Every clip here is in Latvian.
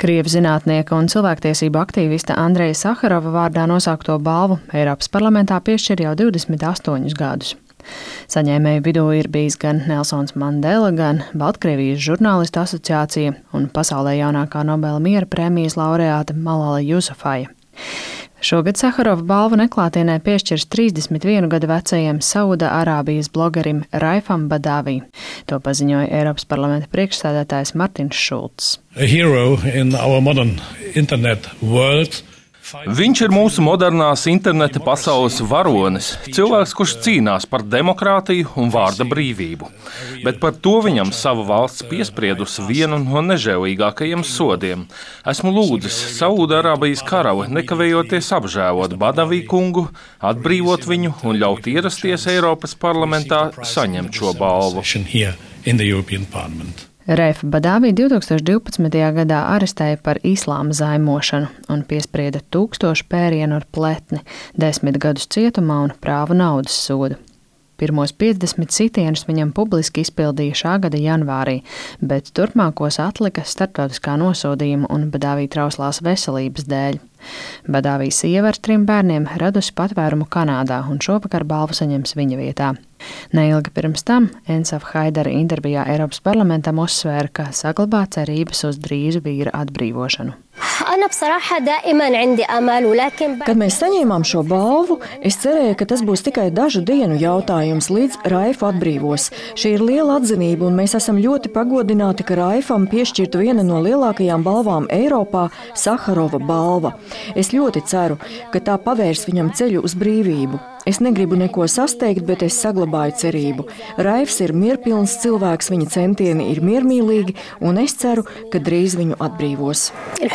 Krievu zinātnieka un cilvēktiesību aktīvista Andreja Saharova vārdā nosaukto balvu Eiropas parlamentā piešķir jau 28 gadus. Saņēmēju vidū ir bijis gan Nelsons Mandela, gan Baltkrievijas žurnālistu asociācija un pasaulē jaunākā Nobela miera prēmijas laureāte Malala Jusufaja. Šogad Saharova balvu neklātienē piešķirs 31 gadu vecajam Sauda Arābijas blogerim Raifam Badavī. To paziņoja Eiropas parlamenta priekšsēdētājs Martins Šulcs. Viņš ir mūsu modernās interneta pasaules varonis, cilvēks, kurš cīnās par demokrātiju un vārda brīvību. Bet par to viņam sava valsts piespriedusi vienu no nežēlīgākajiem sodiem. Esmu lūdzis Saudarābijas karavu nekavējoties apžēlot Badavī kungu, atbrīvot viņu un ļaut ierasties Eiropas parlamentā saņemt šo balvu. Raifu Badavī 2012. gadā arestēja par islāma zaimošanu un piesprieda 1000 pērienu ar pletni, 10 gadus cietumā un prāvu naudas sodu. Pirmos 50 sitienus viņam publiski izpildīja šā gada janvārī, bet turpmākos atlika starptautiskā nosodījuma un Badavī trauslās veselības dēļ. Badavī sieva ar 3 bērniem radusi patvērumu Kanādā un šovakar balvu saņems viņa vietā. Neilgi pirms tam Ensaf Haidara intervijā Eiropas parlamentam uzsvēra, ka saglabā cerības uz drīzu vīra atbrīvošanu. Kad mēs saņēmām šo balvu, es cerēju, ka tas būs tikai dažu dienu jautājums, līdz Raifu atbrīvos. Šī ir liela atzinība, un mēs esam ļoti pagodināti, ka Raifam piešķirta viena no lielākajām balvām Eiropā - Saharova balva. Es ļoti ceru, ka tā pavērs viņam ceļu uz brīvību. Es negribu neko sasteigt, bet es saglabāju cerību. Raifs ir mierpilns cilvēks, viņa centieni ir miermīlīgi, un es ceru, ka drīz viņu atbrīvos.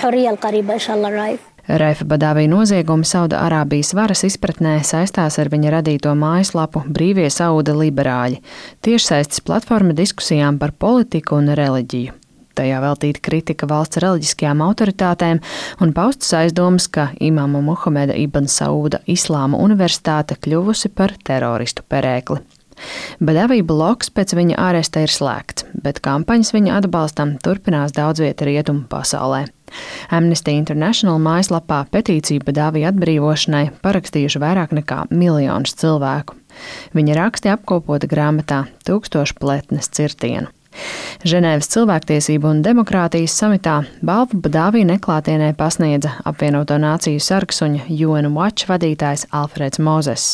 Raifa Badavī noziegumi Sauda Arābijas varas izpratnē saistās ar viņa radīto mājaslapu Brīvie Sauda liberāļi, tiešsaistes platforma diskusijām par politiku un reliģiju. Tajā veltīta kritika valsts reliģiskajām autoritātēm un paustas aizdomas, ka imāma Muhameda Ibn Sauda Islāma universitāte kļuvusi par teroristu perēkli. Badavī blogs pēc viņa āresta ir slēgts, bet kampaņas viņa atbalstam turpinās daudz vieta rietumu pasaulē. Amnesty International mājaslapā petīciju Badavī atbrīvošanai parakstījuši vairāk nekā 1 miljons cilvēku. Viņa raksti apkopota grāmatā 1000 pletnes cirtienu. Ženēvas cilvēktiesību un demokrātijas samitā balvu Badavī neklātienē pasniedza apvienoto nāciju sargsuņa UN Watch vadītājs Alfreds Mozes.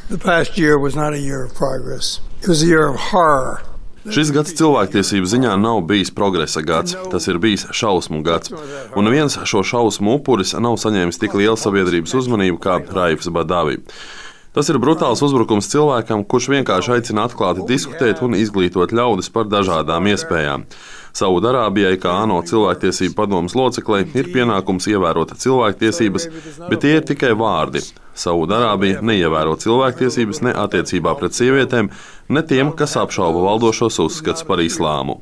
Šis gads cilvēktiesību ziņā nav bijis progresa gads, tas ir bijis šausmu gads, un neviens šo šausmu upuris nav saņēmis tik lielu sabiedrības uzmanību kā Raifs Badavī. Tas ir brutāls uzbrukums cilvēkam, kurš vienkārši aicina atklāti diskutēt un izglītot ļaudis par dažādām iespējām. Saudarābijai, kā ANO cilvēktiesību padomes loceklei, ir pienākums ievērot cilvēktiesības, bet tie ir tikai vārdi. Saudarābija neievēro cilvēktiesības ne attiecībā pret sievietēm, ne tiem, kas apšauba valdošos uzskats par islāmu.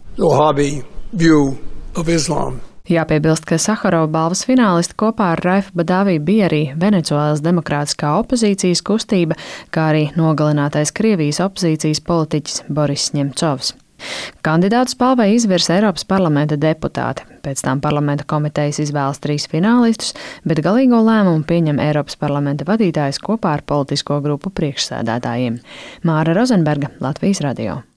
Jāpiebilst, ka Saharova balvas finālisti kopā ar Raifu Badavī bija arī Venecuēlas demokrātiskā opozīcijas kustība, kā arī nogalinātais Krievijas opozīcijas politiķis Boris Ņemcovs. Kandidātus balvai izvirza Eiropas parlamenta deputāti, pēc tam parlamenta komitejas izvēlas 3 finālistus, bet galīgo lēmumu pieņem Eiropas parlamenta vadītājs kopā ar politisko grupu priekšsēdētājiem. Māra Rozenberga, Latvijas radio.